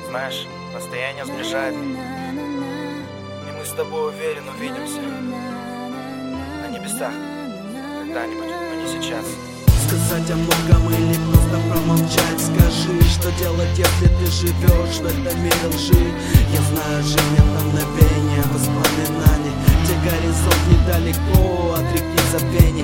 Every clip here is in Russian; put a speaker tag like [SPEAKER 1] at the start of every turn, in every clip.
[SPEAKER 1] Знаешь, расстояние сближает. И мы с тобой, уверен, увидимся на небесах когда-нибудь, но не сейчас.
[SPEAKER 2] Сказать о многом или просто промолчать? Скажи, что делать, если ты живешь в этом мире лжи? Я знаю, жизнь это мгновение, воспоминаний, где горизонт недалеко от реки забвений.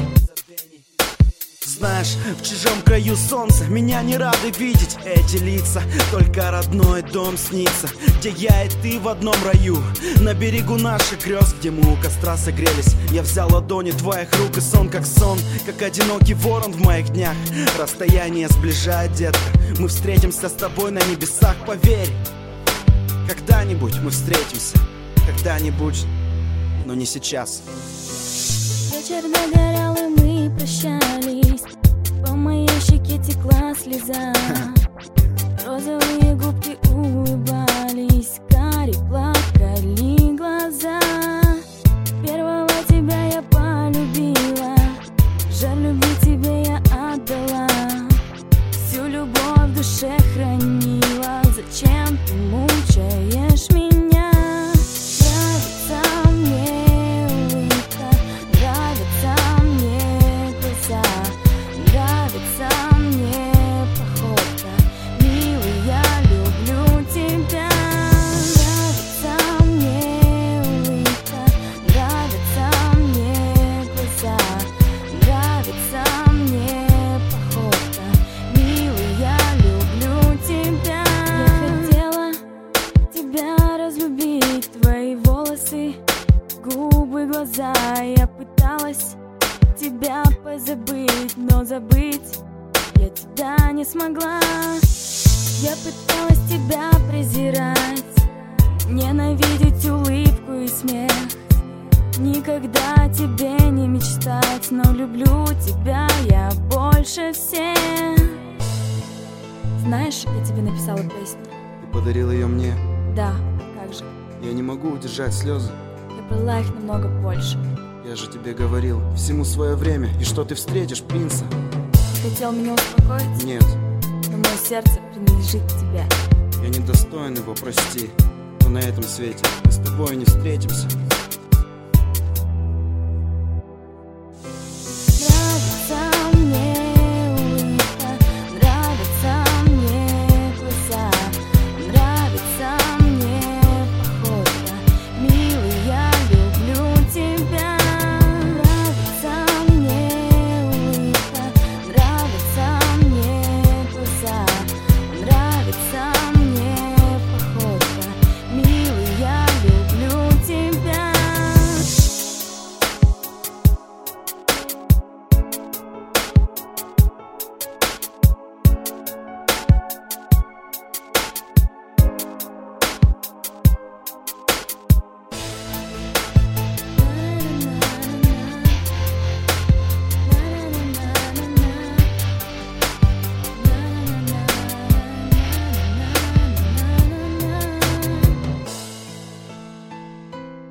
[SPEAKER 2] Знаешь, в чужом краю солнца меня не рады видеть эти лица. Только родной дом снится, где я и ты в одном раю. На берегу наших грез, где мы у костра согрелись. Я взял ладони твоих рук и сон, как одинокий ворон в моих днях. Расстояние сближает, детка. Мы встретимся с тобой на небесах, поверь. Когда-нибудь мы встретимся, когда-нибудь, но не сейчас.
[SPEAKER 3] Вечер догорел, и мы прощались. По моей щеке текла слеза. Розовые губки улыбались, кари плакали глаза. Первого тебя я полюбила, жаль, любви тебе я отдала. Всю любовь в душе хранила. Зачем ты мучаешь меня? Нравится мне улыбка, нравится мне глаза, нравится мне походка. Милый, я люблю тебя. Нравится мне улыбка, нравится мне глаза, нравится мне походка. Милый, я люблю тебя. Я хотела тебя разлюбить, твои волосы, губы, глаза. Я пыталась тебя позабыть, но забыть я тебя не смогла. Я пыталась тебя презирать, ненавидеть улыбку и смех. Никогда тебе не мечтать, но люблю тебя я больше всех. Знаешь, я тебе написала песню.
[SPEAKER 2] Ты подарил ее мне.
[SPEAKER 3] Да, как же.
[SPEAKER 2] Я не могу удержать слезы.
[SPEAKER 3] Я брала их намного больше.
[SPEAKER 2] Я же тебе говорил, всему свое время, и что ты встретишь принца.
[SPEAKER 3] Ты хотел меня успокоить?
[SPEAKER 2] Нет,
[SPEAKER 3] Но мое сердце принадлежит тебе.
[SPEAKER 2] я недостоин его, прости. Но на этом свете мы с тобой не встретимся.